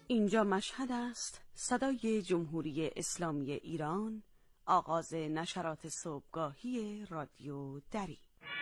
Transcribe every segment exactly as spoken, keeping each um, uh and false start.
اینجا مشهد است، صدای جمهوری اسلامی ایران، آغاز نشرات صبحگاهی رادیو دری.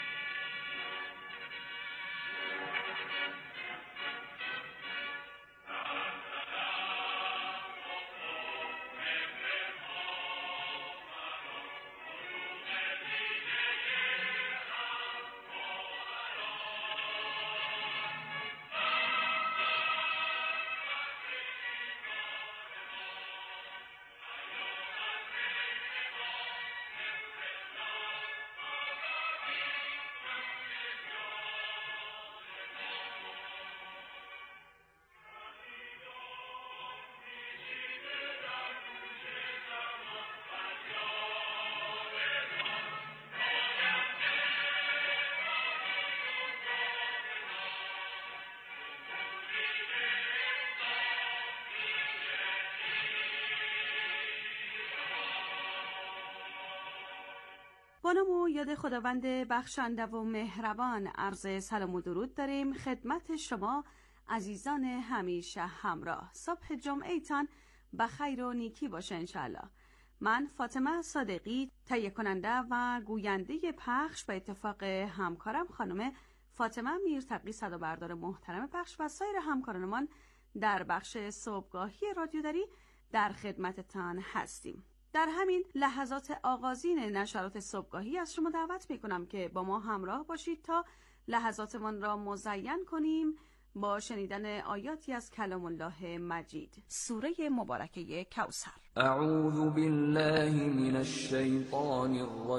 با نام و یاد خداوند بخشنده و مهربان عرض سلام و درود داریم خدمت شما عزیزان همیشه همراه. صبح جمعه تان بخیر و نیکی باشه انشالله. من فاطمه صادقی تهیه کننده و گوینده پخش به اتفاق همکارم خانم فاطمه میرتقی صدابردار محترم پخش و سایر همکارانمان در بخش صبحگاهی رادیو دری در خدمتتان هستیم. در همین لحظات آغازین نشرات صبحگاهی از شما دعوت میکنم که با ما همراه باشید تا لحظاتمان را مزین کنیم با شنیدن آیاتی از کلام الله مجید. سوره مبارکه کوثر. اعوذ بالله من الشیطان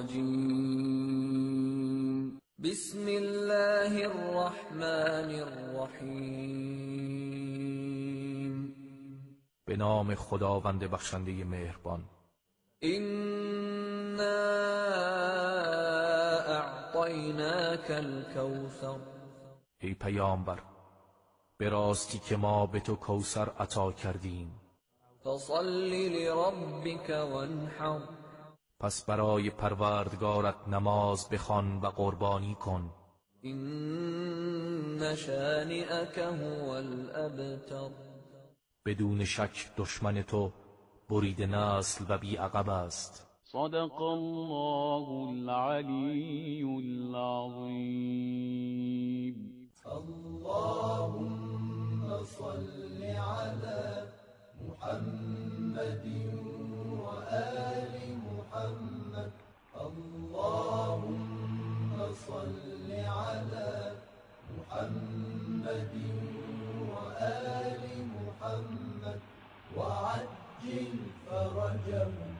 الرجیم. بسم الله الرحمن الرحیم. به نام خداوند بخشنده مهربان. إنا اعطیناک الکوثر. ای پیامبر، به راستی که ما به تو کوثر عطا کردیم. فصل لربک وانحر. پس برای پروردگارت نماز بخوان و قربانی کن. این شانئک هو الابتر. بدون شک دشمن تو برید نسل و بی عقب است. صدق الله العلی العظیم. اللهم صل على محمد و آل محمد. اللهم صل على محمد و آل محمد و عجل فرجهم.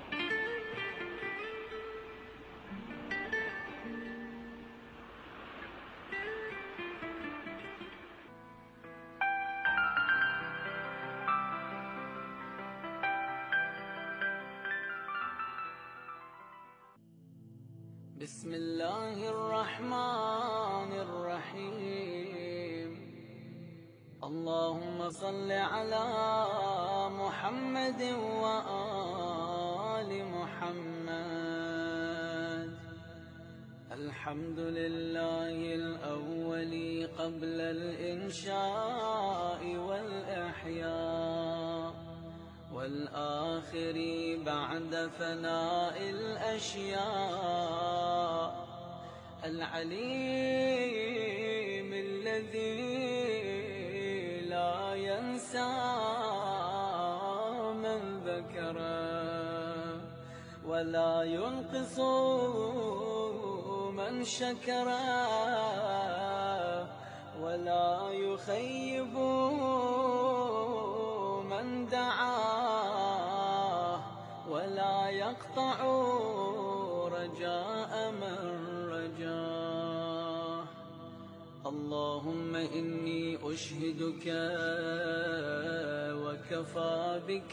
بسم الله الرحمن الرحیم. اللهم صل على محمد و آل محمد. الحمد لله الأول قبل الإنشاء والإحياء، والآخر بعد فناء الأشياء، العليم الذي لا ينسى من ذكره، ولا ينقص من شكره، ولا يخيب من دعاه، ولا يقطع رجاء من رجاه. اللهم إني أشهدك وكفى بك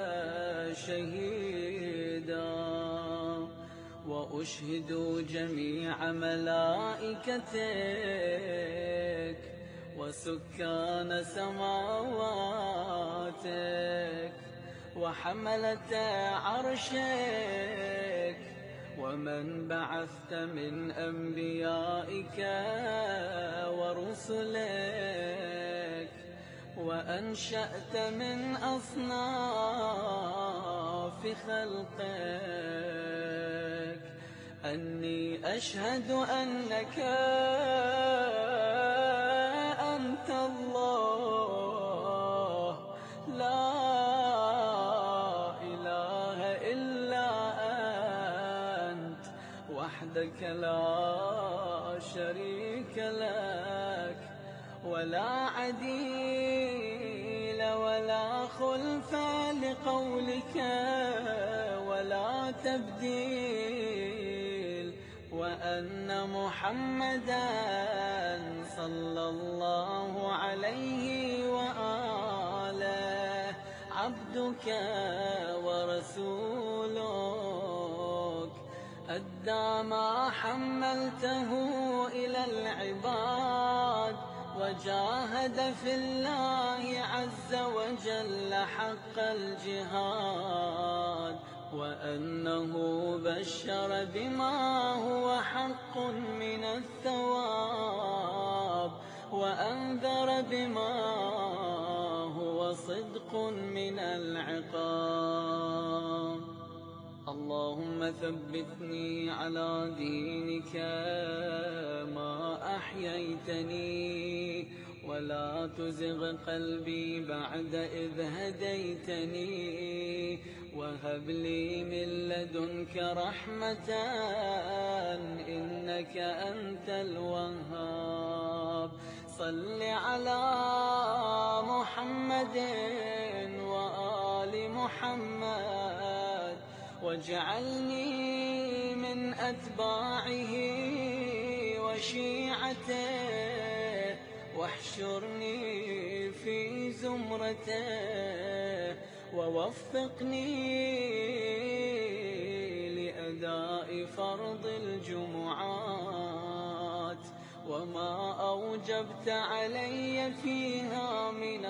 شهيدا، وأشهد جميع ملائكتك وسكان سماواتك وحملة عرشك ومن بعثت من أنبيائك ورسلك وأنشأت من أصناف خلقك أني أشهد أنك أنت الله لا إله إلا أنت وحدك لا شريك لك ولا عديل ولا خلف لقولك ولا تبديل وأن محمدًا صلى الله عليه وآله عبدك ورسولك أدى ما حملته إلى العباد وجاهد في الله عز وجل حق الجهاد وأنه بشر بما هو حق من الثواب وأنذر بما هو صدق من العقاب اللهم ثبتني على دينك ما أحييتني ولا تزغ قلبي بعد إذ هديتني وهب لي من لدنك رحمة إنك أنت الوهاب صل على محمد وآل محمد واجعلني من أتباعه وشيعته واحشرني في زمرته ووفقني لأداء فرض الجمعات وما أوجبت علي فيها من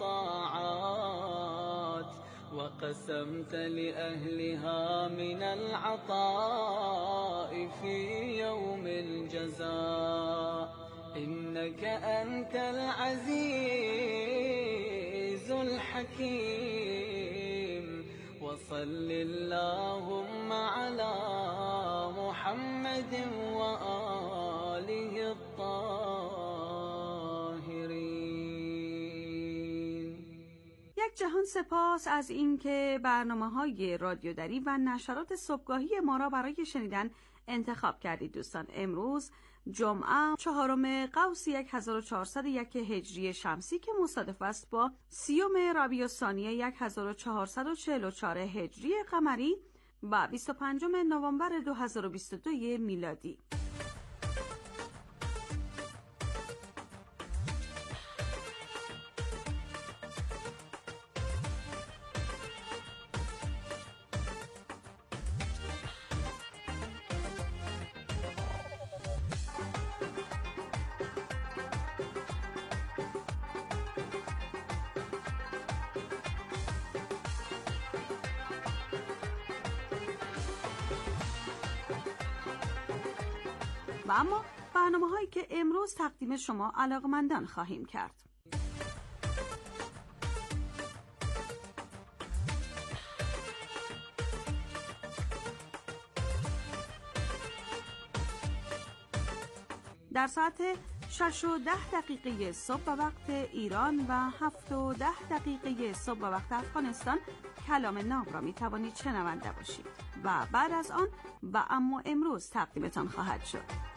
الطاعات وقسمت لأهلها من العطاء في يوم الجزاء إنك أنت العزيز الحكيم وصل اللهم على محمد وآله الطاهرين. یک جهان سپاس از اینکه برنامه‌های رادیودری و نشرات صبحگاهی ما را برای شنیدن انتخاب کردید. دوستان، امروز جمعه چهارم قوس هزار و چهارصد و یک هجری شمسی که مصادف است با سیوم ربیع الثانی هزار و چهارصد و چهل و چهار هجری قمری و بیست و پنجم نوامبر دو هزار و بیست و دو میلادی. و اما برنامه هایی که امروز تقدیم شما علاقمندان خواهیم کرد. در ساعت شش و ده دقیقه صبح به وقت ایران و هفت و ده دقیقه صبح به وقت افغانستان کلام ناب را می توانید شنونده باشید و بعد از آن و اما امروز تقدیمتان خواهد شد.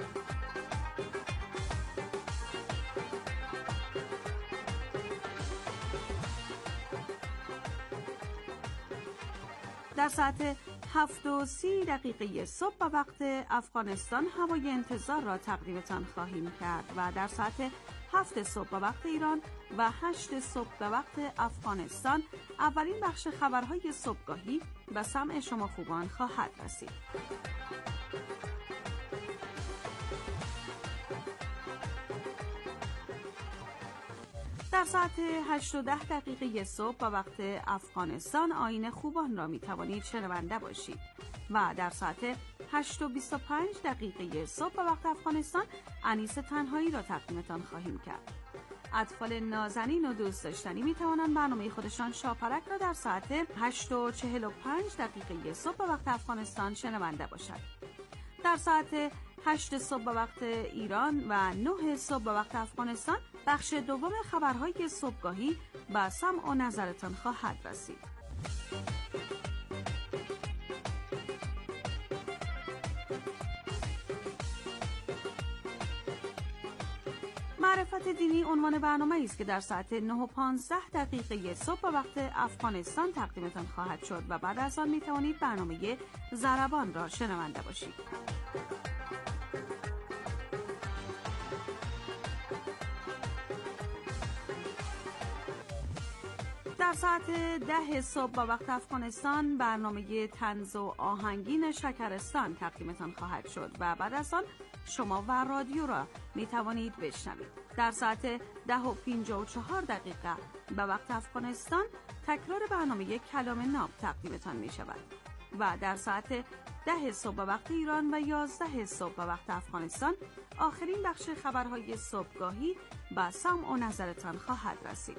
در ساعت هفت و سی دقیقه صبح به وقت افغانستان هوای انتظار را تقدیمتان خواهیم کرد و در ساعت هفت صبح به وقت ایران و هشت صبح به وقت افغانستان اولین بخش خبرهای صبحگاهی به سمع شما خوبان خواهد رسید. در ساعت هشت و ده دقیقه صبح به وقت افغانستان آیین خوبان را می توانید شنونده باشید و در ساعت هشت و بیست و پنج دقیقه صبح به وقت افغانستان انیس تنهایی را تقدیمتان خواهیم کرد. اطفال نازنین و دوست داشتنی می توانند برنامه خودشان شاپرک را در ساعت هشت و چهل و پنج دقیقه صبح به وقت افغانستان شنونده باشند. در ساعت هشت صبح به وقت ایران و نه صبح به وقت افغانستان بخش دوم خبرهای صبحگاهی به سمع و نظرتان خواهد رسید. معرفت دینی عنوان برنامه است که در ساعت نه و پانزده دقیقه صبح به وقت افغانستان تقدیمتان خواهد شد و بعد از آن می توانید برنامه ضربان را شنونده باشید. در ساعت ده صبح با وقت افغانستان برنامه طنز و آهنگین شکرستان تقدیمتان خواهد شد و بعد از آن شما و رادیو را می توانید بشنوید. در ساعت ده و پنجاه و چهار دقیقه به وقت افغانستان تکرار برنامه کلام ناب تقدیمتان می شود و در ساعت ده صبح به وقت ایران و یازده صبح به وقت افغانستان آخرین بخش خبرهای صبحگاهی به سمع و نظرتان خواهد رسید.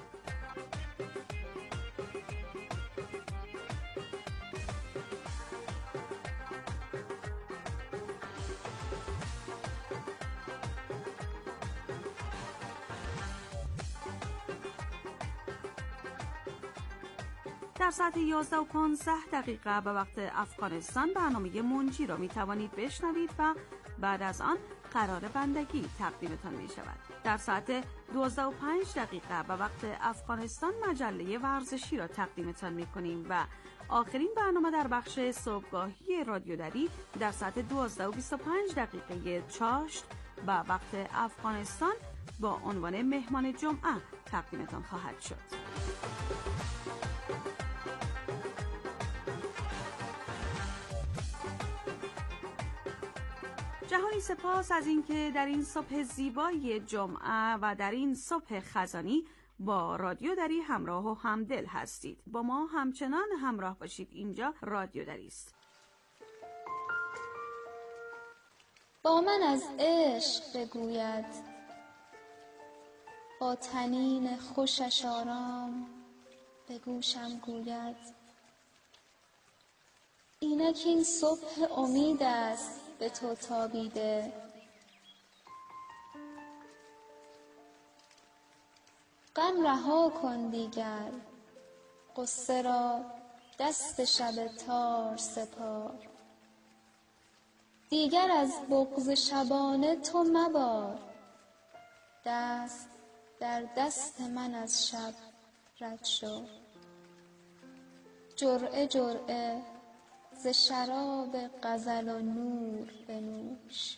در ساعت یازده و پانزده دقیقه به وقت افغانستان برنامه منجی را می توانید بشنوید و بعد از آن قرار بندگی تقدیمتان می شود. در ساعت دوازده و پنج دقیقه به وقت افغانستان مجله ورزشی را تقدیمتان می کنیم و آخرین برنامه در بخش صبحگاهی رادیو دری در ساعت دوازده و بیست و پنج دقیقه چاشت به وقت افغانستان با عنوان مهمان جمعه تقدیمتان خواهد شد. جهانی سپاس از اینکه در این صبح زیبای جمعه و در این صبح خزانی با رادیو دری همراه و همدل هستید. با ما همچنان همراه باشید. اینجا رادیو دری است. با من از عشق بگوید، با طنین خوشش آرام به گوشم گوید. اینک این صبح امید است به تو تابیده، غم رها کن دیگر، غصه را دست شب تار سپار. دیگر از بغض شبانه تو مبار، دست در دست من از شب رد شو. جرعه جرعه ز شراب غزل و نور بنوش،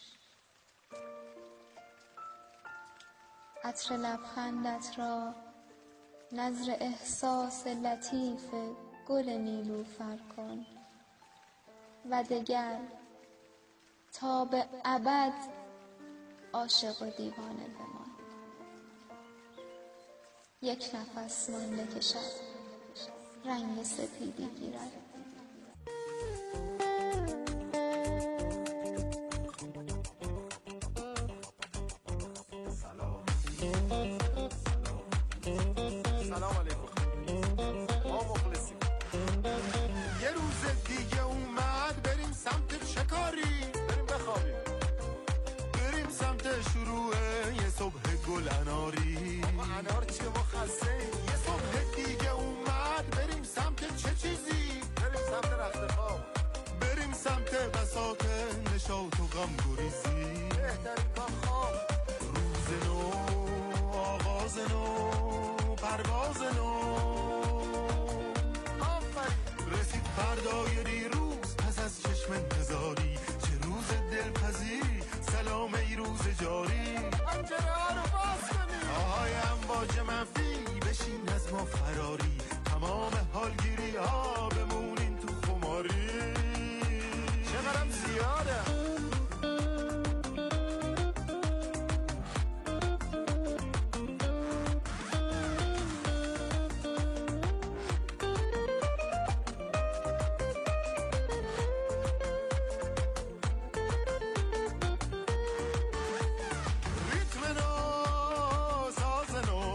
عطر لبخندت را نذر احساس لطیف گل نیلوفر کن و دگر تا به ابد عاشق و دیوانه بمان. یک نفس مانده که شب رنگ سپیدی گیرد. سلام علیکم. ما مخلصیم. یه روز دیگه اومد بریم سمت شکاری، بریم بخوابیم، بریم سمت شروع یه صبح گل اناری. انار چیه ما خسته؟ یه صبح دیگه اومد بریم سمت چه چیزی؟ بریم سمت رخت خواب، بریم سمت بساط نشاط و غم گریزی. بهترین کار خواب. روز نو، آغاز نو، پرواز نو. آفرین. رسید فردای دیروز پس از چشم انتظاری، چه روز دلپذیری، سلام ای روز جاری. پنجره رو باز کنی، آهای امواج منفی بشین از ما فراری. تمام حالگیری ها بمونین تو خماری. چقدرم زیاده. ریتم نو، ساز نو،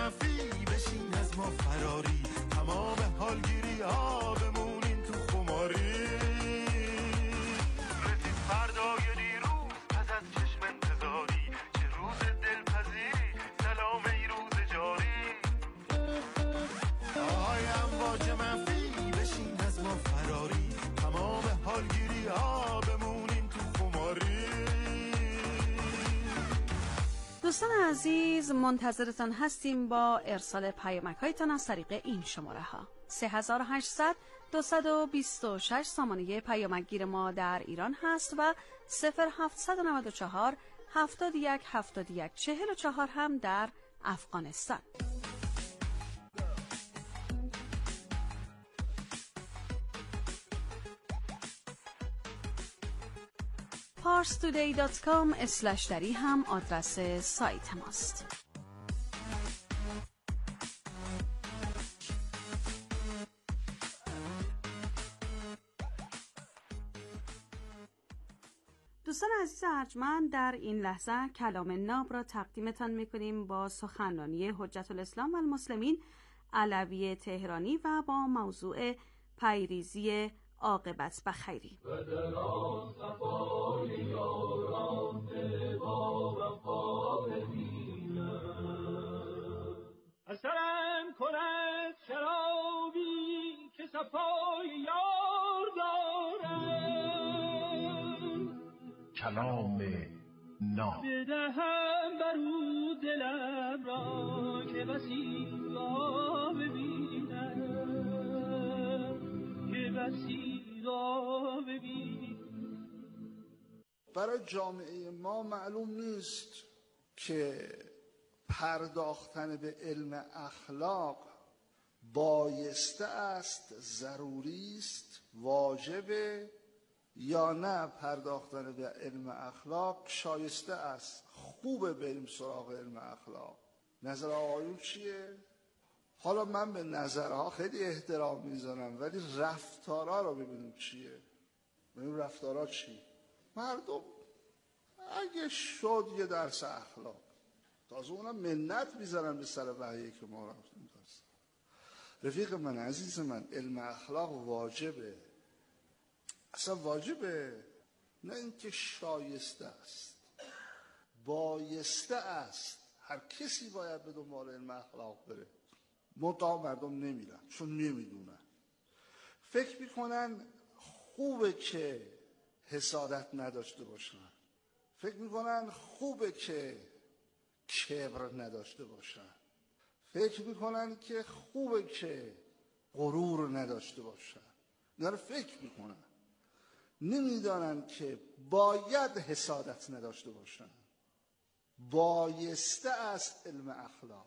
منفی بشین از ما فراری، تمام حالگیری ها بمونیم تو خماری. رسید فردای دیروز پس از چشم انتظاری، چه روز دلپذیری سلام ای روز جاری. آهای امواج منفی بشین از ما فراری، تمام حالگیری ها بمونیم تو خماری. دوستان عزیز، منتظرتان هستیم با ارسال پیامک هایتان از طریق این شماره ها: سه هزار و هشتصد دویست و بیست و شش سامانه پیامک گیر ما در ایران هست و صفر هفتصد و نود و چهار هفتاد و یک هفتاد و یک چهل و چهار هم در افغانستان. پارس تودی دات کام اسلش دری هم آدرس سایت ماست. دوستان عزیز ارجمند، در این لحظه کلام ناب را تقدیمتان میکنیم با سخنرانی حجت الاسلام و المسلمین علوی تهرانی و با موضوع پیریزی عاقبت بخیری. اثرم کند شرابی که صفای یار دارم، کلام ناب بدهم برو دلم را که بسی را ببینم، که بسی را ببینم. برای جامعه ما معلوم نیست که پرداختن به علم اخلاق بایسته است، ضروری است، واجبه یا نه پرداختن به علم اخلاق شایسته است، خوبه بریم سراغ علم اخلاق. نظر آقایون چیه؟ حالا من به نظرها خیلی احترام میذارم، ولی رفتارها رو ببینیم چیه. ببینیم رفتارها چی؟ مردم اگه شد یه درس اخلاق، تازه اونم منت میذارن به سر وحیه که ما رفتیم درس. رفیق من، عزیز من، علم اخلاق واجبه، اصلا واجبه، نه اینکه شایسته است، بایسته است. هر کسی باید به دنبال علم اخلاق بره. منتها مردم نمیرن چون نمیدونن. فکر میکنن خوبه که حسادت نداشته باشن، فکر میکنن خوبه که کبر نداشته باشن، فکر میکنن که خوبه که غرور نداشته باشن. اینا رو فکر میکنن، نمیدانن که باید حسادت نداشته باشن. بایسته است علم اخلاق.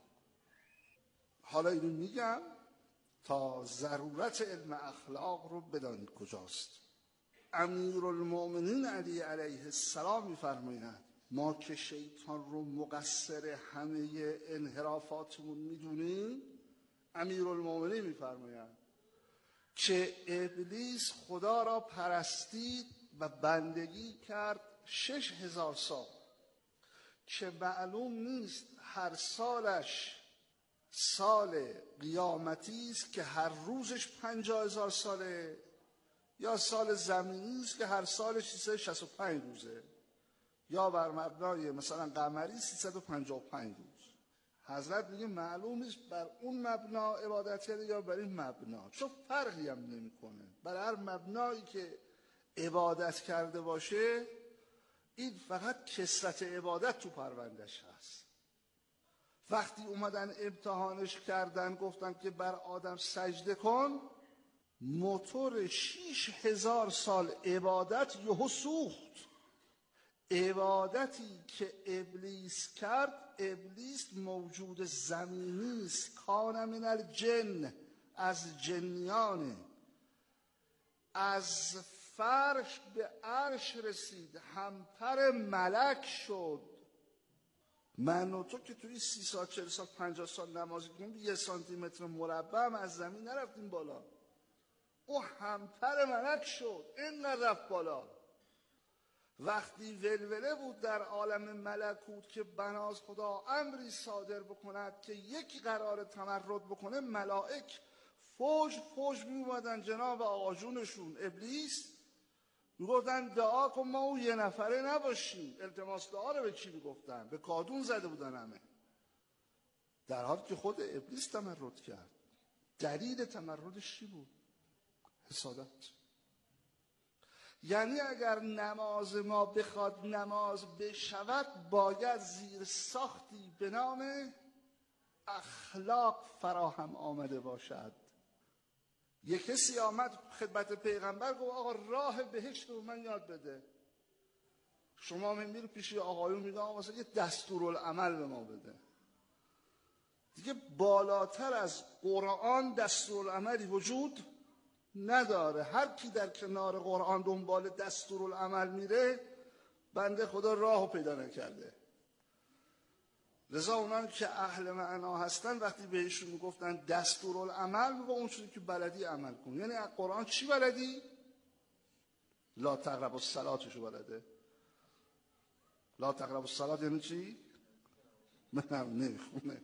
حالا اینو میگم تا ضرورت علم اخلاق رو بدانید کجاست. امیرالمؤمنین علی علیه السلام میفرمایند ما که شیطان رو مقصر همه انحرافاتمون میدونیم، امیرالمؤمنین میفرمایند که ابلیس خدا را پرستید و بندگی کرد شش هزار سال، که معلوم نیست هر سالش سال قیامتی است که هر روزش پنجاه هزار ساله، یا سال زمینی است که هر سالش سیصد و شصت و پنج روزه، یا بر مبنای مثلا قمری سیصد و پنجاه و پنج روز. حضرت میگه معلوم نیست بر اون مبنا عبادت کرده یا بر این مبنا، چون فرقی هم نمیکنه. بر هر مبنایی که عبادت کرده باشه، این فقط کثرت عبادت تو پروندش هست. وقتی اومدن امتحانش کردن گفتن که بر آدم سجده کن، موتور شیش هزار سال عبادت یهو سوخت. عبادتی که ابلیس کرد، ابلیس موجود زمینی است، کان من الجن، از جنیانه، از فرش به عرش رسید، همپر ملک شد. من و تو که توی سی سال چهل سال پنجاه سال نمازی کنیم، یه سانتی متر مربع هم از زمین نرفتیم بالا. او همپر ملک شد، این رفت بالا. وقتی ولوله بود در عالم ملکوت که بناز خدا امری صادر بکند که یکی قرار تمرد بکنه، ملائک فوج فوج میومدن جناب آقا جونشون ابلیس، میگفتن دعا کن ما اون یه نفره نباشیم. التماس دعا رو به کی میگفتن؟ به کادون زده بودن همه، در حالی که خود ابلیس تمرد کرد. دلیل تمردش چی بود؟ حسادت. یعنی اگر نماز ما بخواد نماز بشود، باید زیر ساختی به نام اخلاق فراهم آمده باشد. یک کسی آمد خدمت پیغمبر گفت آقا راه بهشت رو من یاد بده. شما میری پیش آقایون میگه آقا واسه یه دستورالعمل به ما بده. دیگه بالاتر از قرآن دستورالعملی وجود نداره. هر کی در کنار قرآن دنبال دستورالعمل میره، بنده خدا راهو پیدا نکرده. لذا اونان که اهل معنا هستن وقتی بهشون میگفتن دستورالعمل، میگه اون چیزی که بلدی عمل کن. یعنی از قرآن چی بلدی؟ لا تقربوا الصلاتشو بلده. لا تقربوا الصلات یعنی چی؟ منم نمیخونه.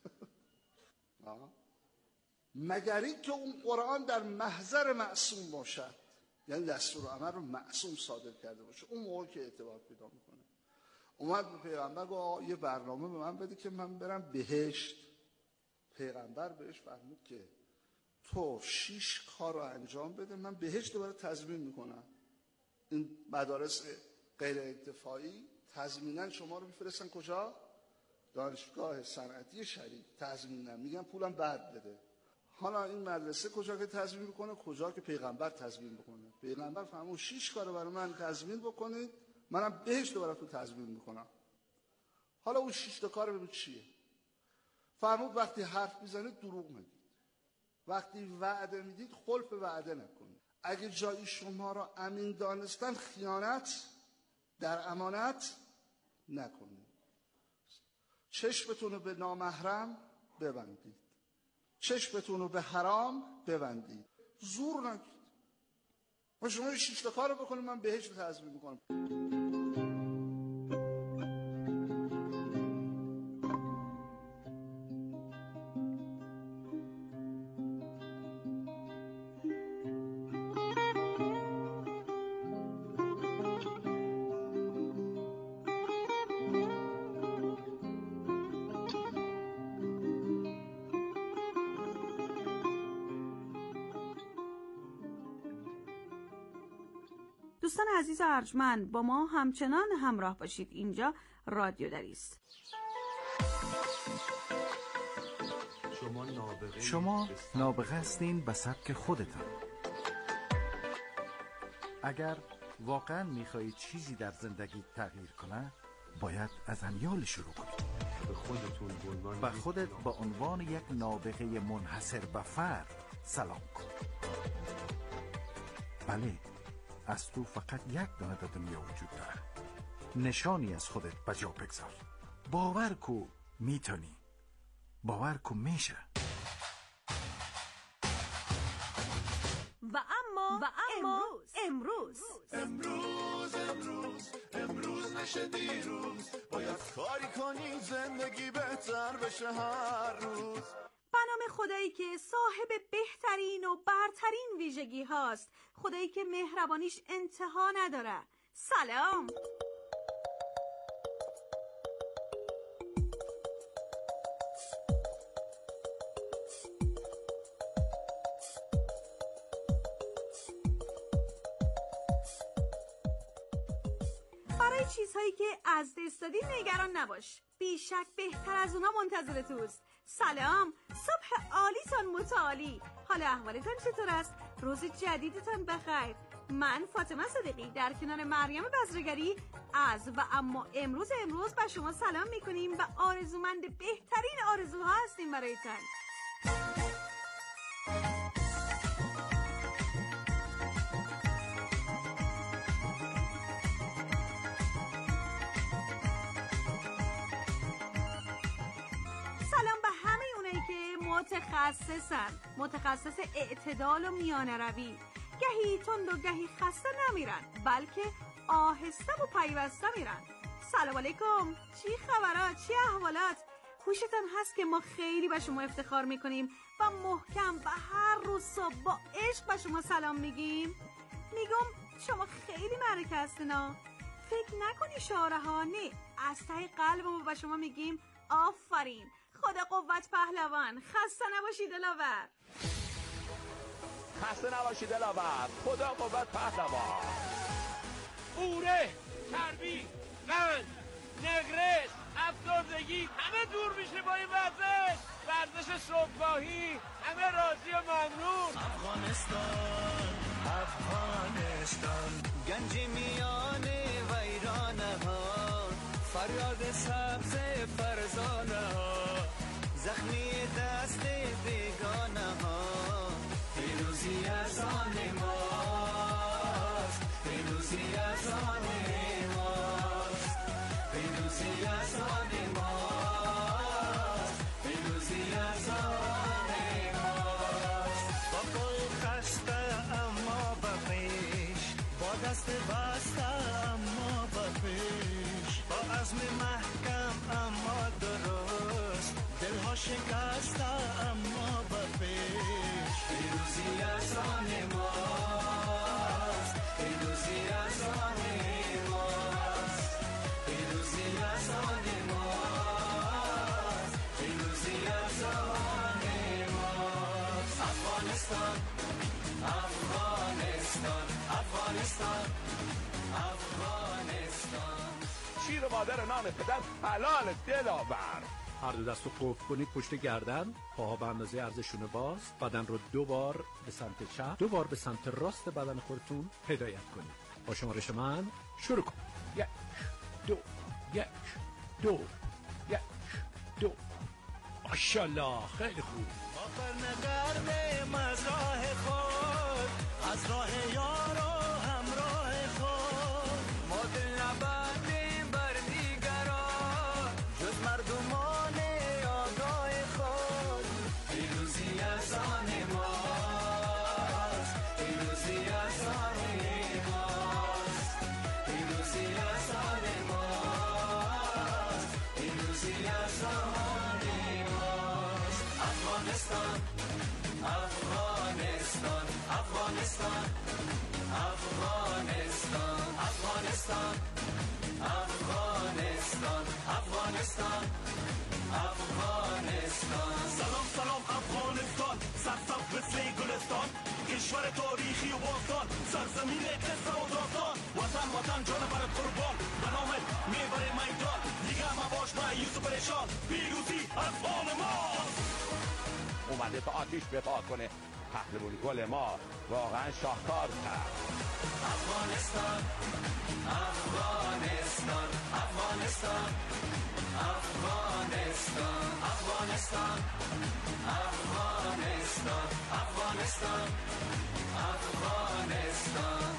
مگر این که اون قرآن در محضر معصوم باشد، یعنی دستورالعمل رو معصوم صادر کرده باشه، اون موقع که اعتبار پیدا میکنه. اومد به پیغمبر گفت یه برنامه به من بده که من برم بهشت. پیغمبر بهش فرمود که تو شیش کار رو انجام بده، من بهشت رو برای تضمین میکنم. این مدارس غیر انتفاعی تضمیناً شما رو میفرستن کجا؟ دانشگاه صنعتی شریف. تضمیناً میگن پولم بعد بده. حالا این مدرسه کجا که تضمین میکنه؟ کجا که پیغمبر تضمین میکنه. پیغمبر فرمود شیش کار رو برای من تضمین بکنید، منم بهشت رو برای تو تضمین میکنم. حالا اون شش تا کار ببین چیه. فرمود وقتی حرف میزنید دروغ نگید، وقتی وعده میدید خلف وعده نکنید، اگه جایی شما را امین دانستن خیانت در امانت نکنید، چشمتون رو به نامحرم ببندید، چشمتون رو به حرام ببندید، زور نگید. ما شما شش تا کار رو بکنید من بهشت رو تضمین میکنم. دوستان عزیز ارجمند، با ما همچنان همراه باشید. اینجا رادیو دری است. شما نابغه هستین به سبک خودتان. اگر واقعا میخواهید چیزی در زندگی تغییر کنه، باید از امیال شروع کنید. به خودتون به خودت به عنوان یک نابغه منحصر به فرد سلام کن. بله، از تو فقط یک دانه در دنیا وجود داره. نشانی از خودت به جا بگذار. باور کو میتونی. باور کو میشه. و اما و اما امروز امروز امروز امروز نشه دیروز، باید کاری کنی زندگی بهتر بشه هر روز. به نام خدایی که صاحب بهترین و برترین ویژگی هاست، خدایی که مهربانیش انتها نداره. سلام. برای چیزهایی که از دست دادی نگران نباش، بیشک بهتر از اونا منتظر توست. سلام، صبح عالیتان متعالی. حالا احوالتان چطور است؟ روز جدیدتان بخیر. من فاطمه صدیقی در کنار مریم بزرگری از و اما امروز امروز به شما سلام میکنیم و آرزومند بهترین آرزوها هستیم برایتان. متخصصن، متخصص اعتدال و میانه روی. گهی تند و گهی خسته نمیرن، بلکه آهسته و پیوسته میرن. سلام علیکم، چی خبرات، چی احوالات؟ خوشتون هست که ما خیلی به شما افتخار میکنیم و محکم و هر روز صبح با عشق به شما سلام میگیم. میگم شما خیلی معرکه هستنا. فکر نکنی شعاره ها، نه، از ته قلبمون به شما میگیم آفرین، خدا قوت پهلوان، خسته نباشی دلاور. خسته نباشی دلاور، خدا قوت پهلوان. اوره، چربی، قند، نگرس، افسردگی همه دور میشه با این ورزش. ورزش صبحگاهی، همه راضی و ممنون. افغانستان، افغانستان، گنج میان ویرانه ها، فریاد سبز فرزانه ها، زخمی دست بیگانه ها. پیروزی از آن ماست، پیروزی از آن ماست، پیروزی از آن ماست، پیروزی از آن ماست. با پای خسته اما به پیش، با دست بسته اما به پیش، با عزم محکم اما درست، دلها شکسته اما به پیش. پیروزی از آن ماست، پیروزی از آن ماست، پیروزی از آن ماست، پیروزی از آن ماست. افغانستان، افغانستان، افغانستان، افغانستان. شیر مادر نان پدر حلال دلاور. هر دو دست رو قفل کنید پشت گردن، پاها به اندازه عرضشون باز، بدن رو دو بار به سمت چپ، دو بار به سمت راست بدن خودتون هدایت کنید. با شمارش من شروع کن. یک، دو، یک، دو، یک، دو. ماشاءالله، خیلی خوب. ما برنگرد مزراه خود، از راه یار و همراه خود، ما دل نبندیم بر دیگران، جز مردمان آگاه خود. پیروزی از آن ماست، پیروزی از آن ماست، پیروزی از آن ماست، پیروزی از آن ماست. افغانستان، افغانستان، افغانستان، افغانستان، افغانستان، افغانستان، افغانستان، افغانستان. سلام سلام افغانستان، سرسبز مثل گلستان، کشور تاریخی و باستان، سرزمین قصه و داستان. وطن وطن جان برات قربان، به نامت میبره میدان، دیگه مباش مایوس و پریشان. پیروزی از آن ماست. اومده تا آتیش بپا کنه، پهلوان گل ما واقعا شاهکار کرد. افغانستان، افغانستان، افغانستان، افغانستان، افغانستان، افغانستان، افغانستان، افغانستان.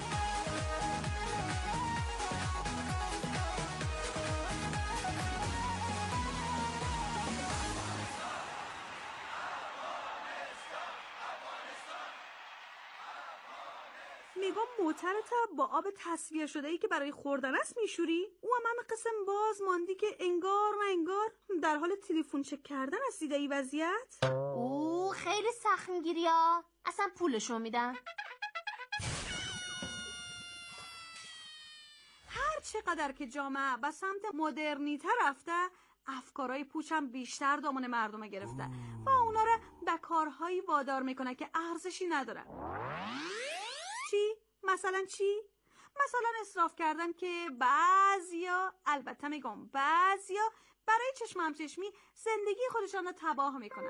میگم موترت با آب تصفیه شده ای که برای خوردن است میشوری؟ او هم همه قسم باز ماندی که انگار و انگار در حال تلفن چک کردن است. دیده ای وضعیت؟ او خیلی سخت میگیری ها، اصلا پولشو میدم. هر چقدر که جامعه به سمت مدرنیته رفته، افکارهای پوچم بیشتر دامن مردم گرفته و اونا را به کارهایی وادار میکنه که ارزشی نداره. چی؟ مثلا چی؟ مثلا اسراف کردن که بعضیا، البته میگم بعضیا، برای چشم همچشمی زندگی خودشان رو تباه میکنن.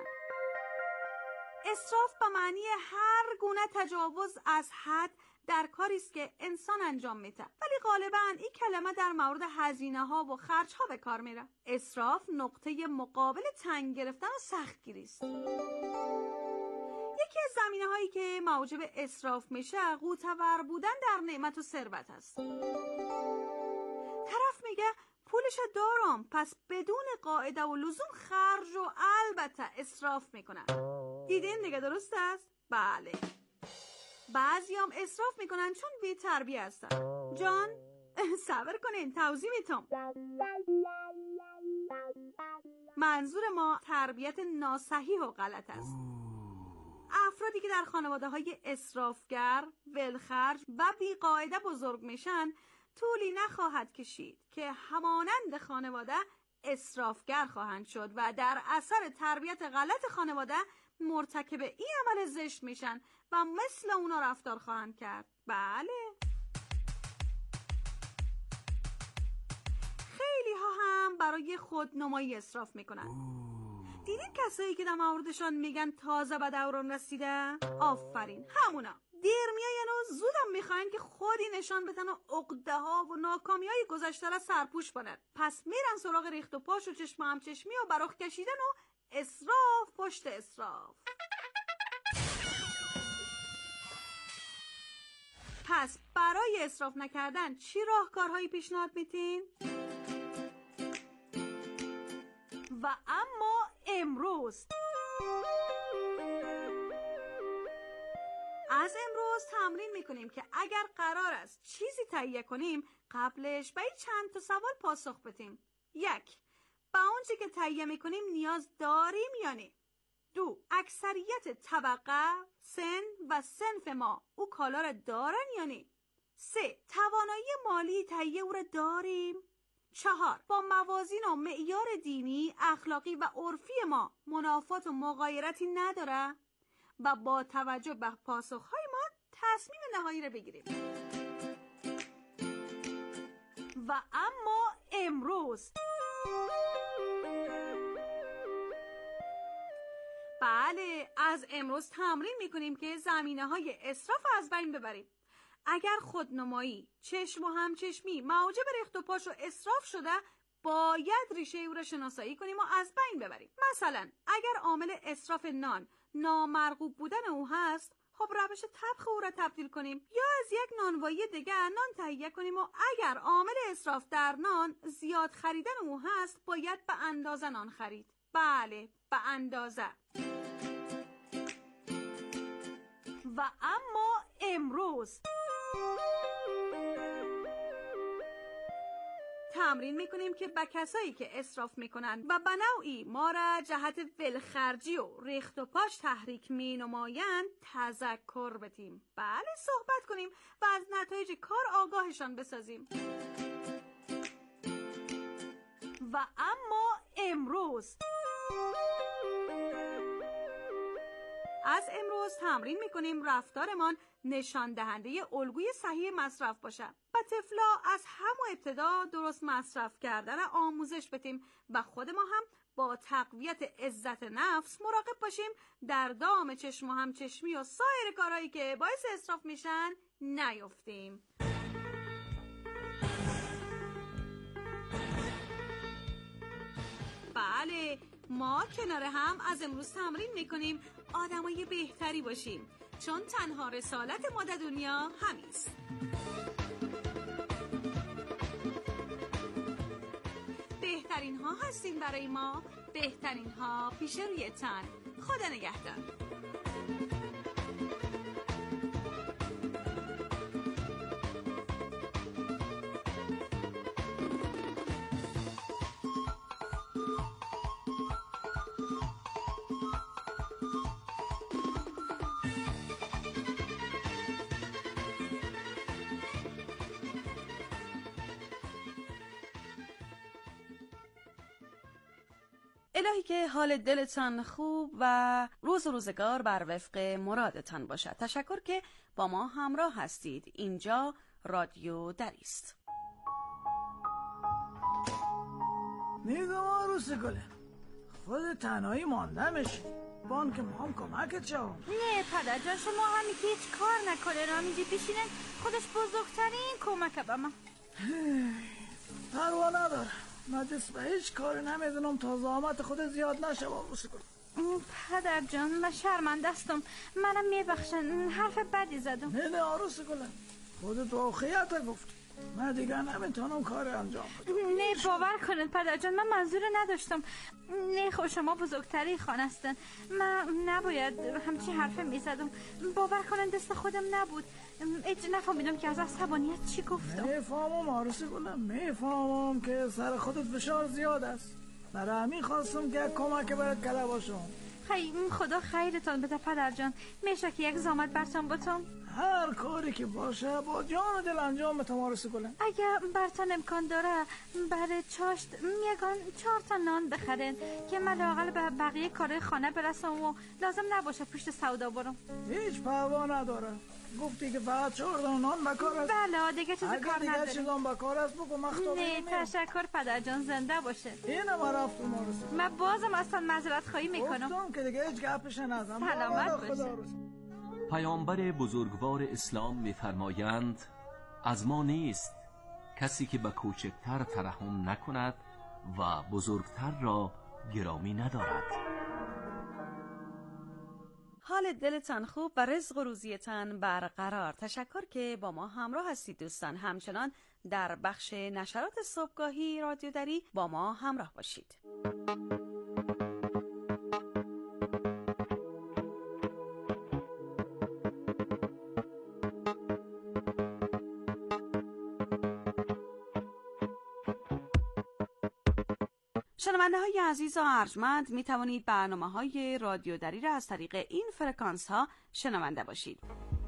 اسراف به معنی هر گونه تجاوز از حد در کاری است که انسان انجام میده، ولی غالبا این کلمه در مورد هزینه ها و خرج ها به کار میره. اسراف نقطه مقابل تنگ گرفتن و سختگیری است. یکی از زمینه هایی که موجب اسراف میشه قوتور بودن در نعمت و ثروت است. طرف میگه پولش دارم، پس بدون قاعده و لزوم خرج و البته اسراف میکنن. دیدین دیگه، درست است؟ بله. بعضی هم اسراف میکنن چون بی تربیه هستن. جان، صبر کنین توضیح میتم. منظور ما تربیت ناصحیح و غلط است. افرادی که در خانواده های اسرافگر، ولخرج و بیقاعده بزرگ میشن طولی نخواهد کشید که همانند خانواده اسرافگر خواهند شد و در اثر تربیت غلط خانواده مرتکب این عمل زشت میشن و مثل اونا رفتار خواهند کرد. بله. خیلی ها هم برای خودنمایی اسراف میکنن. دیدین کسایی که در موردشان میگن تازه به دوران رسیده؟ آفرین، همونا. دیر میاین و زودم میخواین که خودی نشان بدن و عقده ها و ناکامی های گذشته را سرپوش کنن. پس میرن سراغ ریخت و پاش و چشم هم چشمی و برخ کشیدن و اسراف پشت اسراف. پس برای اسراف نکردن چی راهکارهایی پیشنهاد میتین؟ و اما امروز از امروز تمرین میکنیم که اگر قرار است چیزی تهیه کنیم قبلش به چند تا سوال پاسخ بدیم. یک، به اون چیزی که تهیه میکنیم نیاز داریم یا نه؟ دو، اکثریت طبقه، سن و صنف ما او کالا را دارن یا نه؟ سه، توانایی مالی تهیه او را داریم؟ چهار، با موازین و معیار دینی، اخلاقی و عرفی ما منافات و مغایرتی نداره؟ و با توجه به پاسخهای ما تصمیم نهایی را بگیریم. و اما امروز بله از امروز تمرین میکنیم که زمینه های اسراف از بین ببریم. اگر خودنمایی، چشم و همچشمی موجب ریخت و پاش و اسراف شده باید ریشه او را شناسایی کنیم و از بین ببریم. مثلا اگر عامل اسراف نان نامرغوب بودن او هست، خب روش طبخ او را تبدیل کنیم یا از یک نانوایی دیگر نان تهیه کنیم. و اگر عامل اسراف در نان زیاد خریدن او هست باید به اندازه نان خرید. بله به اندازه. و اما امروز تمرین میکنیم که به کسایی که اسراف میکنن و به نوعی ما را جهت ولخرجی و ریخت و پاش تحریک مینمایند تذکر بدیم. بله صحبت کنیم و از نتایج کار آگاهشان بسازیم. و اما امروز از امروز تمرین میکنیم رفتارمان نشان دهنده الگوی صحیح مصرف باشه. و طفلا از همون ابتدا درست مصرف کردن آموزش بدیم و خود ما هم با تقویت عزت نفس مراقب باشیم در دام چشم و همچشمی و سایر کارهایی که باعث اسراف میشن نیفتیم. بله ما کنار هم از امروز تمرین میکنیم آدمای بهتری باشیم، چون تنها رسالت ما در دنیا همیست. بهترین ها هستین برای ما، بهترین ها پیش روی تن. خدا نگهدار. الهی که حال دلتان خوب و روز و روزگار بر وفق مرادتان باشد. تشکر که با ما همراه هستید. اینجا رادیو دریست. میگم عروس گله خود تنهایی مانده میشی، بان که ما هم کمکت شوم. نه پدر جان شما همی که هیچ کار نکنه را میجی پیشینه خودش بزرگترین کمکه به من. پروا نداره، من دست به هیچ کاری نمیدونم تا زحمت خود زیاد نشه. عروس گله پدر جان من شرمنده استم، منم میبخشن، حرف بدی زدم. نه نه عروس گله خودت واقعیت گفت. من دیگه نمیتونم کار انجام بدم. نه باور کنید پدر جان، من منظور نداشتم. نه خب شما بزرگتری خانه هستن، من نباید همچین حرفه میزدم. باور کنید دست خودم نبود. ایچ نفهمیدم که از عصبانیت چی گفتم. میفهمم عروسی گلم، میفهمم که سر خودت فشار زیاد است. برای همین خواستم که کمک برات کرده باشم. خیلی خدا خیرتان بده پدر جان. میشه که یک زحمت برتان بتم؟ هر کاری که باشه با جان و دل انجام بتم عروسی گلم. اگه برتان امکان داره برای چاشت میگن چهار تا نان بخرین که من لااقل به بقیه کارهای خانه برسم و لازم نباشه پشت سودا برم. هیچ پروا نداره. گفتی که فقط چهار تا نان بکار است. بله دیگه چیز کار نداره. دیگه چیزام بکار است بگو مخطوبه. نه تشکر پدر جان، زنده باشه. اینم رفتم عروسی. من بازم اصلا معذرت خواهی میکنم. گفتم که دیگه هیچ گپش نزن. سلامت باشه. پیامبر بزرگوار اسلام می‌فرمایند از ما نیست کسی که به کوچکتر ترحم نکند و بزرگتر را گرامی ندارد. حال دلتان خوب و رزق و روزیتان برقرار. تشکر که با ما همراه هستید دوستان. همچنان در بخش نشرات صبحگاهی رادیو دری با ما همراه باشید. شنونده های عزیز و ارجمند، می توانید برنامه های رادیو دری را از طریق این فرکانس ها شنونده باشید.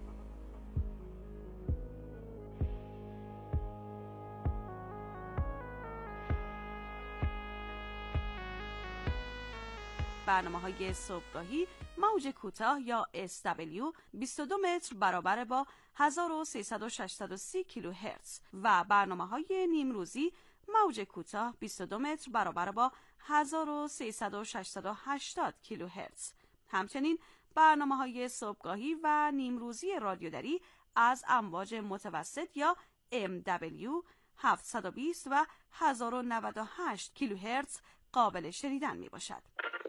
برنامه های صبحگاهی موج کوتاه یا اس دبلیو بیست و دو متر برابر با هزار و سیصد و شصت و سی کیلوهرتز و برنامه های نیمروزی موج کوتاه بیست و دو متر برابر با هزار و سیصد و شصت و هشتاد کیلوهرتز. همچنین برنامه‌های صبحگاهی و نیمروزی رادیو دری از امواج متوسط یا ام دبلیو هفتصد و بیست و هزار و نود و هشت کیلوهرتز قابل شنیدن میباشد.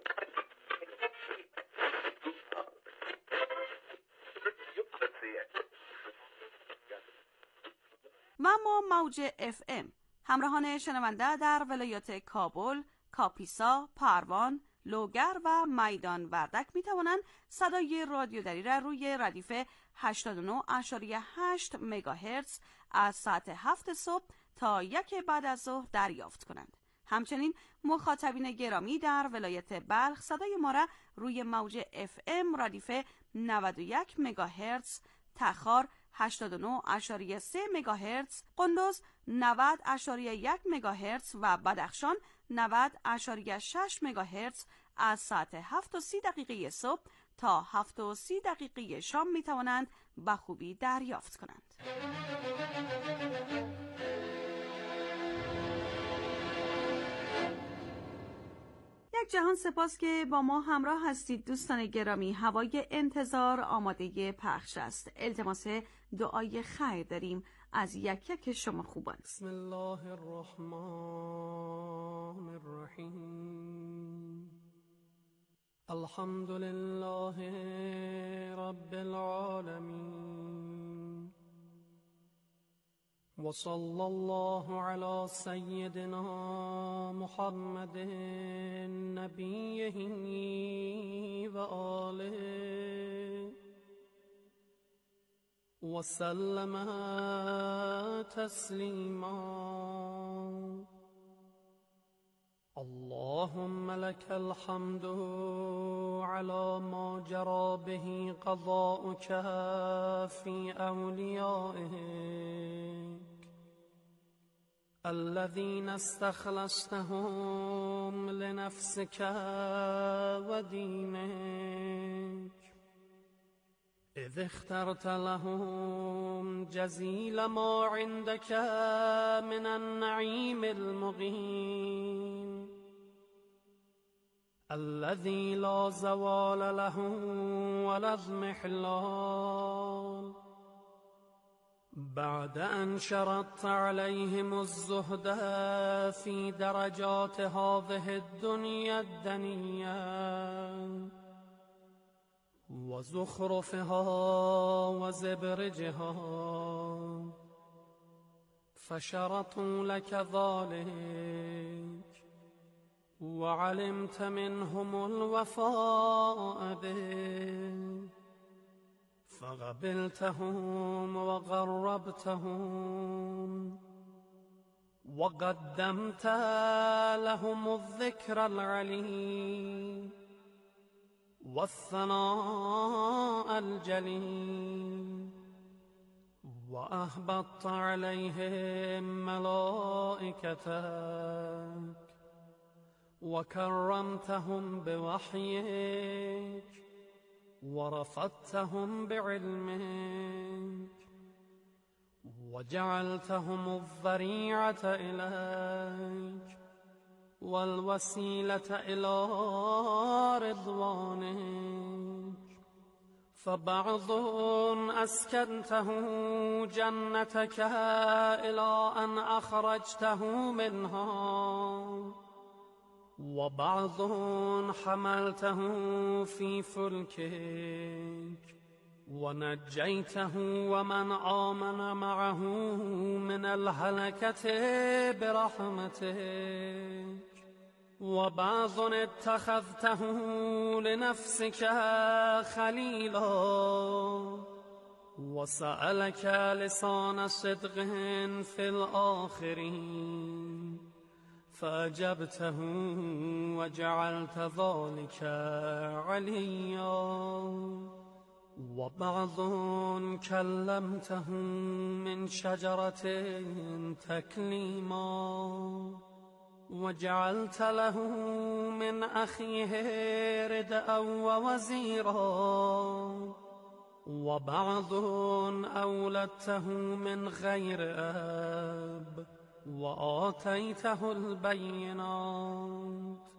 و اما موج اف ام همراهان شنونده در ولایات کابل، کاپیسا، پروان، لوگر و میدان وردک می توانند صدای رادیو دری را روی ردیف هشتاد و نه ممیز هشت مگاهرتز از ساعت هفت صبح تا یک بعد از ظهر دریافت کنند. همچنین مخاطبین گرامی در ولایت بلخ صدای ما را روی موج اف ام ردیف نود و یک مگاهرتز، تخار هشتاد و نه ممیز سه مگاهرتز، قندوز نود ممیز یک مگاهرتز و بدخشان نود ممیز شش مگاهرتز از ساعت هفت و سی دقیقه صبح تا هفت و سی دقیقه شام می توانند به خوبی دریافت کنند. یک جهان سپاس که با ما همراه هستید دوستان گرامی. هوای انتظار آماده پخش است. التماس دعای خیر داریم از یک یک شما خوبان. بسم الله الرحمن الرحیم. الحمد لله رب العالمین و صلی الله علی سیدنا محمد نبیه و آله و سلم تسلیما. اللهم لك الحمد على ما جرى به قضاؤك في أوليائك الذين استخلصتهم لنفسك ودينك إذ اخترت لهم جزيل ما عندك من النعيم المقيم الذي لا زوال له ولا اضمحلال بعد أن شرطت عليهم الزهد في درجات هذه الدنيا الدنيا وزخرفها وزبرجها فشرطوا لك ذلك وعلمت منهم الوفاء به فقبلتهم وغربتهم وقدمت لهم الذكر العلي والثناء الجليل وأهبطت عليهم ملائكتك وكرمتهم بوحيك ورفضتهم بعلمك وجعلتهم الذريعة إليك والوسيلة إلى رضوانك فبعض أسكنته جنتك إلى أن أخرجته منها وبعض حملته في فلكك ونجيته ومن آمن معه من الهلكة برحمتك وبعض اتخذته لنفسك خليلا وسألك لسان صدق في الآخرين فأجبته وجعلت ذلك عليا وبعض كلمته من شجرة تكليما وجعلت له من أخيه ردءا ووزيرا وبعض أولدته من غير أب وآتيته البينات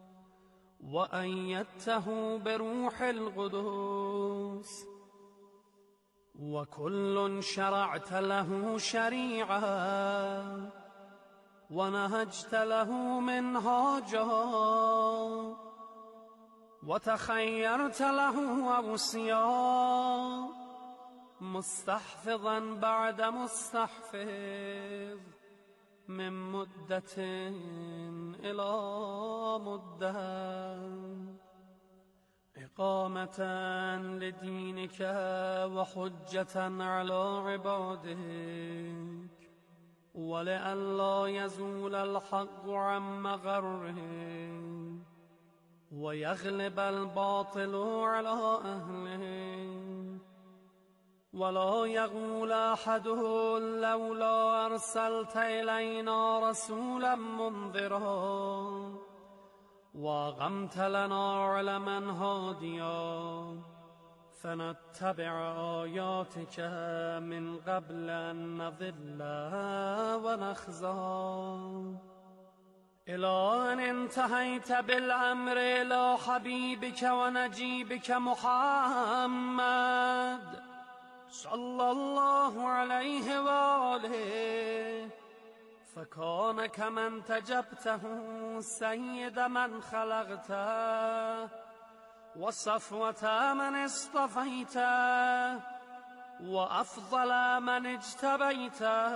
وأيدته بروح القدس وكل شرعت له شريعة ونهجت له منهاجا وتخيرت له أوصيا مستحفظا بعد مستحفظ من مدة إلى مدة إقامة لدينك وحجة على عبادك ولئلا يزول الحق عن مغره ويغلب الباطل على أهله ولا يقول أحد لولا أرسلت إلينا رسولا منذرا وأقمت لنا علما هاديا فنتبع آياتك من قبل أن نضل ونخزى إلى أن انتهيت بالأمر إلى حبيبك ونجيبك محمد صلى الله عليه وآله فكان كمن تجبته سيد من خلقته وصفوة من اصطفيته وأفضل من اجتبيته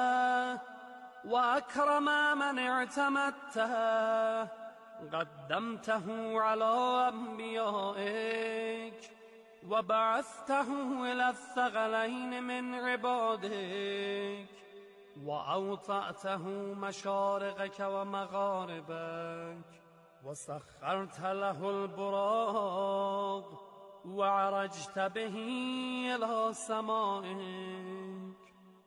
وأكرم من اعتمدته قدمته على أنبيائك وبعثته إلى الثقلين من عبادك وأوطأته مشارقك ومغاربك وسخرت له البراق وعرجت به إلى سمائك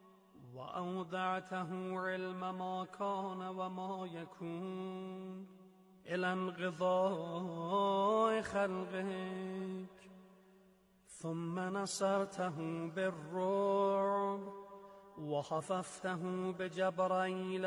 وأودعته علم ما كان وما يكون إلى انقضاء خلقك ثم نصرته بالرعب وخففته بجبرائيل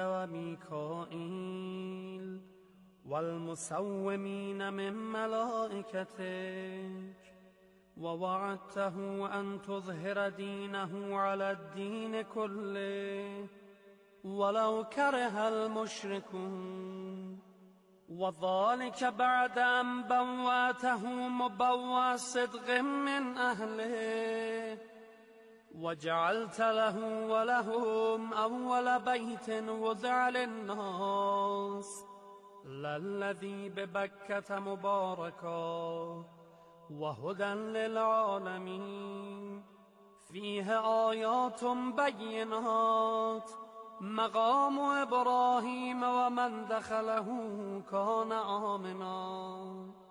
وميكائيل والمسومين من ملائكتك ووعدته أن تظهر دينه على الدين كله ولو كره المشركون وذلك بعد أن بوأته مبوأ صدق من أهله وجعلت له ولهم أول بيت وضع للناس للذي ببكة مباركا وهدى للعالمين فيه آيات بينات مقام إبراهيم ومن دخله كان آمنا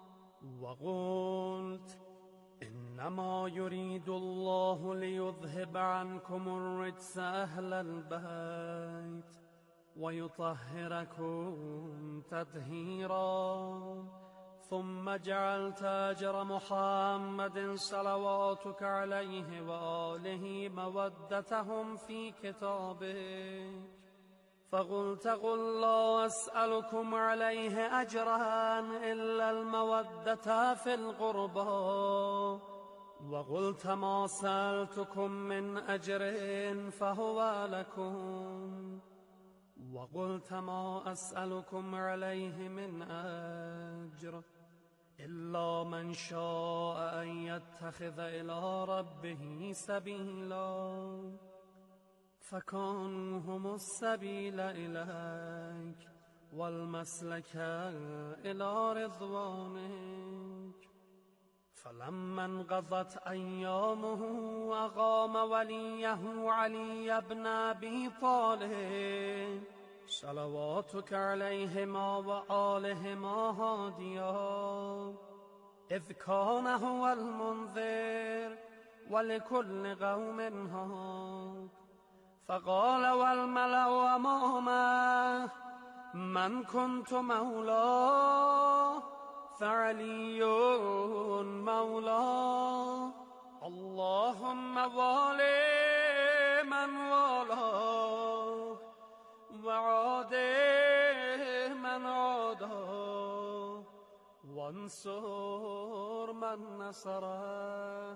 وقلت إنما يريد الله ليذهب عنكم الرجس أهل البيت ويطهركم تطهيرا ثم جعلت أجر محمد صلواتك عليه وآله مودتهم في كتابك فقلت قل لا أسألكم عليه أجرا إلا المودة في القربى وقلت ما سألتكم من أجر فهو لكم وقلت ما أسألكم عليه من أجر إلا من شاء أن يتخذ إلى ربه سبيلا فكانوا هم السبيل إليك والمسلك إلى رضوانك فلما انقضت أيامه أقام وليه علي بن أبي طالب صلواتك عليهما وآلهما هاديا إذ كان هو المنذر ولكل قوم هاد فقال والملأ أمامه من كنت مولاه فعلي مولاه اللهم والي من والاه وعاد من عاداه وانصر من نصره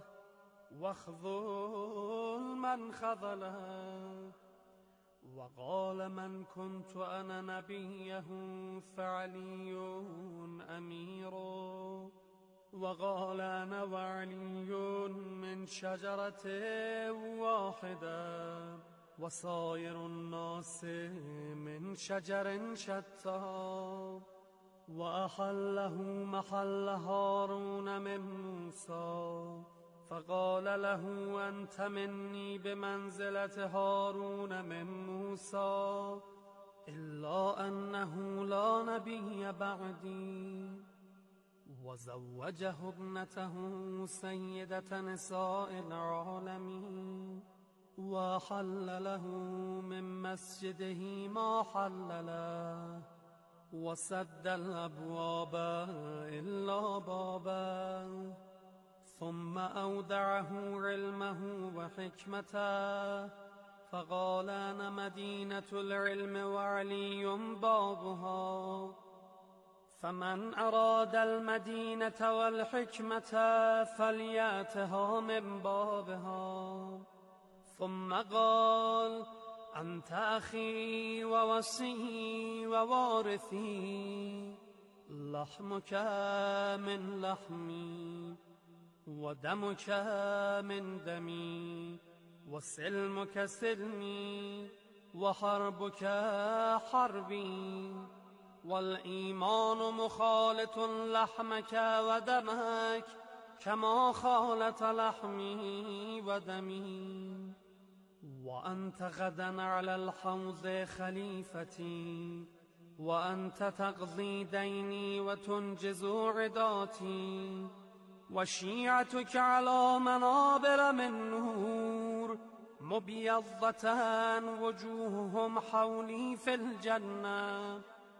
واخذل من خذله وقال من كنت أنا نبيه فعلي أمير وقال أنا وعلي من شجرة واحدة وسائر الناس من شجر شتى وأحله محل هارون من موسى فقال له أنت مني بمنزلة هارون من موسى إلا أنه لا نبي بعدي وزوجه ابنته سيدة نساء العالمين وحل له من مسجده ما حل له وسد الأبواب إلا بابا ثم أودعه علمه وحكمته فقال أنا مدينة العلم وعلي بابها فمن أراد المدينة والحكمة فليأتها من بابها ثم قال أنت أخي ووصي ووارثي لحمك من لحمي ودمك من دمي وسلمك سلمي وحربك حربي والإيمان مخالط لحمك ودمك كما خالط لحمي ودمي وأنت غدا على الحوض خليفتي وأنت تقضي ديني وتنجز عداتي وشيعتك على منابر من نور مبيضة وجوههم حولي في الجنة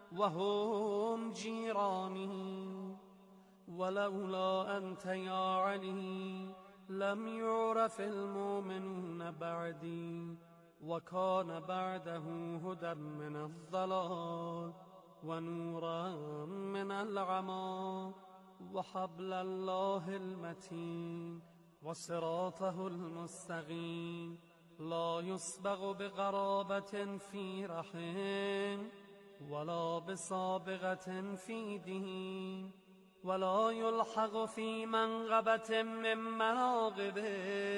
وهم جيراني ولولا أنت يا علي لم يعرف المؤمنون بعدي وكان بعده هدى من الضلال ونورا من العمى وحبل الله المتين وصراطه المستقيم لا يسبغ بقرابة في رحم ولا بسابغة في دين ولا يلحق في منغبة من مناغبه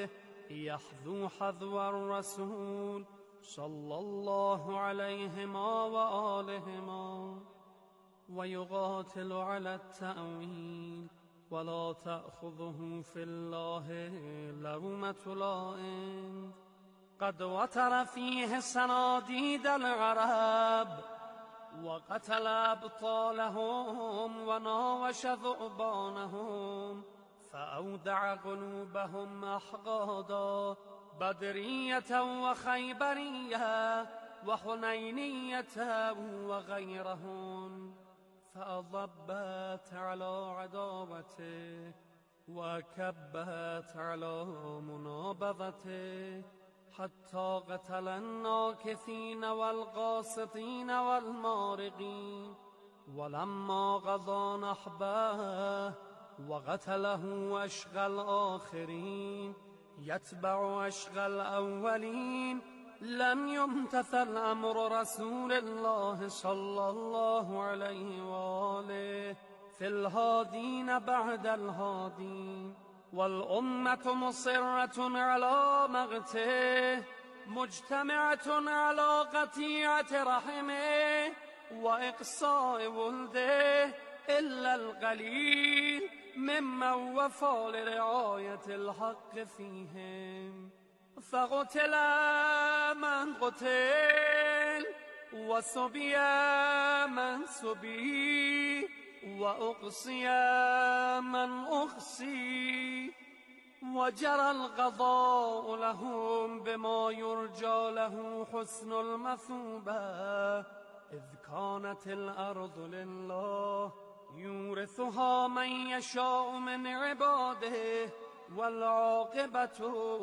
يحذو حذو الرسول صلى الله عليهما وآلهما ويقاتل على التأويل ولا تأخذه في الله لومة لائم قد وتر فيه صناديد العرب وقتل أبطالهم وناوش ذؤبانهم فأودع قلوبهم أحقادا بدرية وخيبرية وحنينية وغيرهن فأضبت على عداوته وكبت على منابذته حتى قتل الناكثين والقاسطين والمارقين ولما قضى نحبه وقتله أشقى الآخرين يتبع أشقى الأولين لم يمتثل أمر رسول الله صلى الله عليه وآله في الهادين بعد الهادين والأمة مصرة على مقته مجتمعة على قطيعة رحمه وإقصاء ولده إلا القليل ممن وفى لرعاية الحق فيهم فقتل من قتل وسبي من سبي وأقصي من أقصي وجرى القضاء لهم بما يرجى له حسن المثوبة إذ كانت الأرض لله يورثها من يشاء من عباده والعاقبة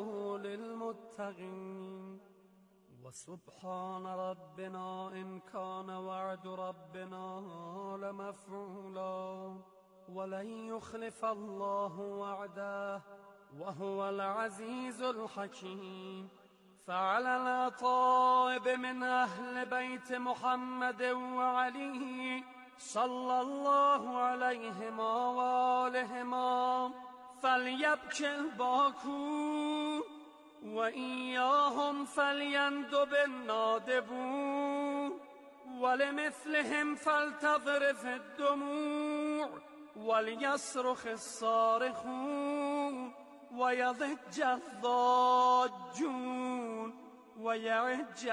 للمتقين وسبحان ربنا إن كان وعد ربنا لمفعولا ولن يخلف الله وعده وهو العزيز الحكيم فعلى الأطائب من أهل بيت محمد وعلي صلى الله عليهما وآلهما فليبكي الباكون وإياهم فليندب النادبون ولمثلهم فلتذرف الدموع وليصرخ الصارخون ويضج الضاجون ويعج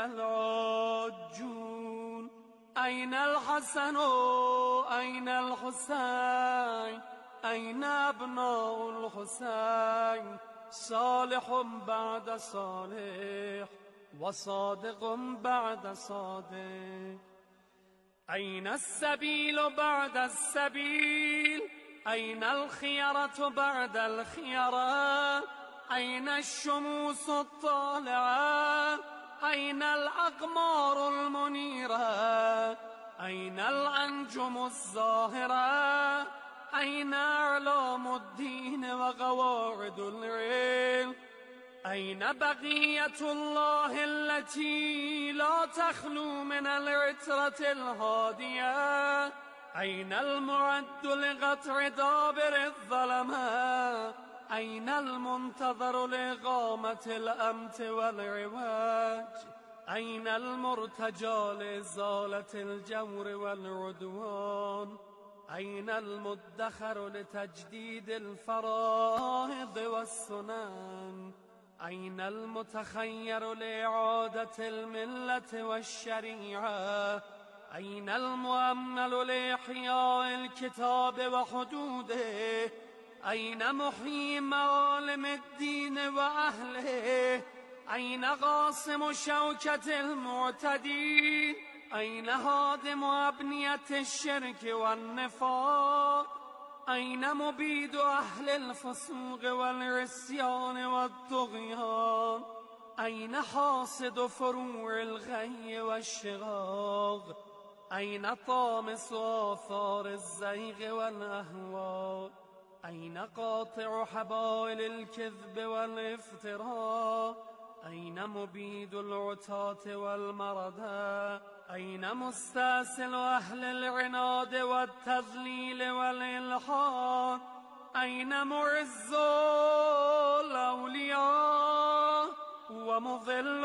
العاجون أين الحسن أين الحسين أين أبناء الحسين صالح بعد صالح وصادق بعد صادق أين السبيل بعد السبيل أين الخيرة بعد الخيرة أين الشموس الطالعة أين الأقمار المنيرة أين الأنجم الزاهرة أين أعلام الدين وقواعد العلم أين بقية الله التي لا تخلو من العترة الهادية أين المعد لقطع دابر الظلماء أين المنتظر لإقامة الأمت والعواج أين المرتجى لإزالة الجور والعدوان أين المدخر لتجديد الفرائض والسنن أين المتخير لإعادة الملة والشريعة أين المؤمل لإحياء الكتاب وحدوده أين محيي معالم الدين وأهله أين قاسم شوكة المعتدين أين هادم أبنية الشرك والنفاق أين مبيد أهل الفسوق والعصيان والطغيان أين حاصد فروع الغي والشغاغ أين طامس آثار الزيغ والأهواء أين قاطع حبائل الكذب والافتراء أين مبيد العتاة والمردى أين مستأصل أهل العناد والتذليل والإلحاد أين معز الأولياء ومضل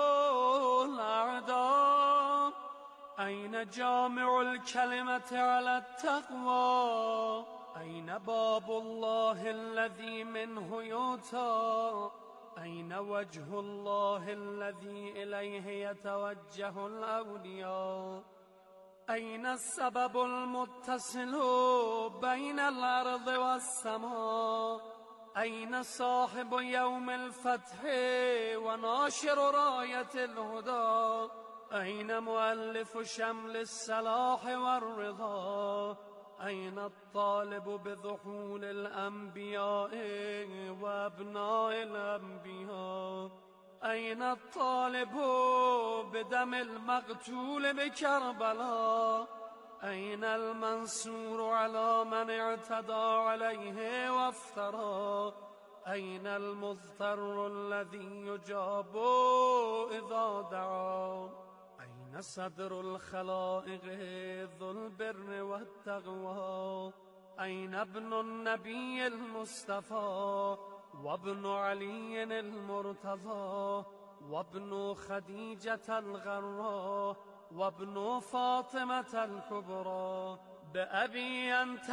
الأعداء أين جامع الكلمة على التقوى أين باب الله الذي منه يؤتى أين وجه الله الذي إليه يتوجه الأولياء أين السبب المتصل بين الأرض والسماء أين صاحب يوم الفتح وناشر راية الهدى أين مؤلف شمل الصلاح والرضا أين الطالب بذحول الأنبياء وأبناء الأنبياء أين الطالب بدم المقتول بكربلاء أين المنصور على من اعتدى عليه وافترى أين المضطر الذي يجاب إذا دعا أين صدر الخلائق ذو البر والتقوى أين ابن النبي المصطفى وابن علي المرتضى وابن خديجة الغراء وابن فاطمة الكبرى بأبي أنت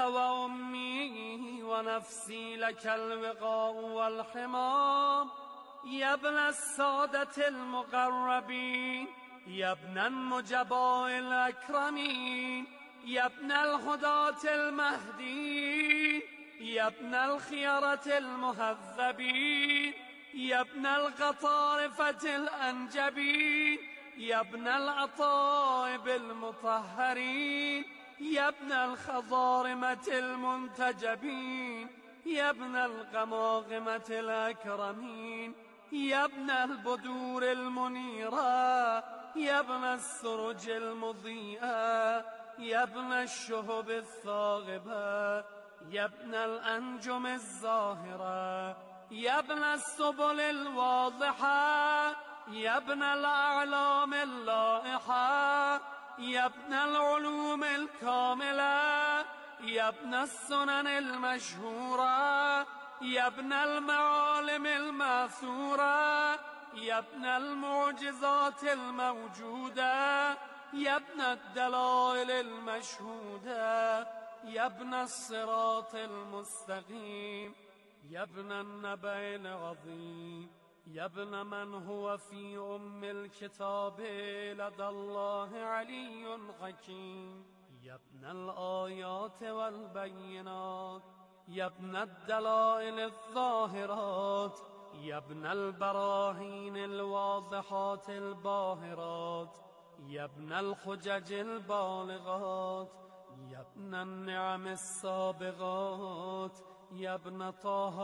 وأمي ونفسي لك الوقاء والحمام يا ابن السادة المقربين يا ابن النجباء الأكرمين يا ابن الهداة المهديين يا ابن الخيرة المهذبين يا ابن القطارفة الأنجبين يا ابن الأطائب المطهرين يا ابن الخضارمة المنتجبين يا ابن القماقمة الأكرمين يا ابن البدور المنيرة يا ابن السرج المضيئة يا ابن الشهب الثاغبة يا ابن الأنجم الزاهرة يا ابن السبل الواضحة يا ابن الأعلام اللائحة يا ابن العلوم الكاملة يا ابن السنن المشهورة يا ابن المعالم الماثورة يا ابن المعجزات الموجودة يا ابن الدلائل المشهودة يا ابن الصراط المستقيم يا ابن النبأ العظيم يا ابن من هو في أم الكتاب لدى الله علي حكيم يا ابن الآيات والبينات يا ابن الدلائل الظاهرات يا ابن البراهين الواضحات الباهرات يا ابن الحجج البالغات يا ابن النعم السابغات يا ابن طه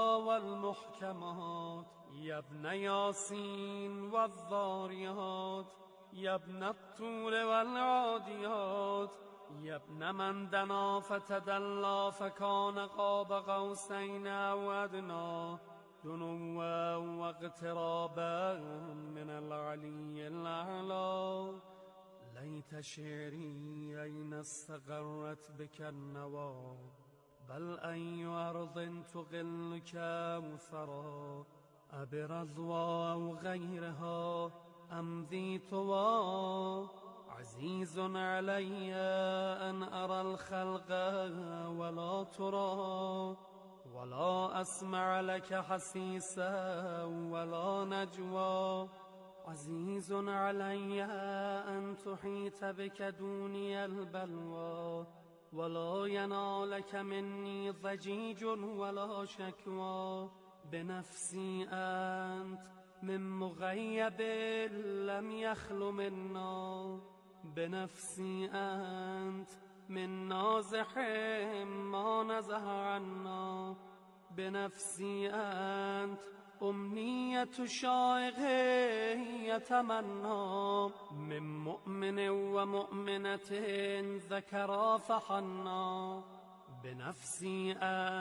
والمحكمات يا ابن ياسين والذاريات يا ابن الطول والعاديات يا ابن من دنا فتدلى فكان قاب قوسين أو أدنى دنوا واقترابا من العلي الأعلى ليت شعري أين استقرت بك النوى بل أي أرض تغلك وثرى أبرضوى أو غيرها أم ذي طوى عزيز علي أن أرى الخلق ولا ترى ولا أسمع لك حسيسا ولا نجوى عزيز علي أن تحيط بك دوني البلوى ولا ينالك مني ضجيج ولا شكوى بنفسي أنت من مغيب لم يخل منا بنفسي أنت من نازح ما نزه عنا بنفسي أنت أمنية شائق يتمنى من مؤمن ومؤمنة ذكرا فحنا بنفسي أنت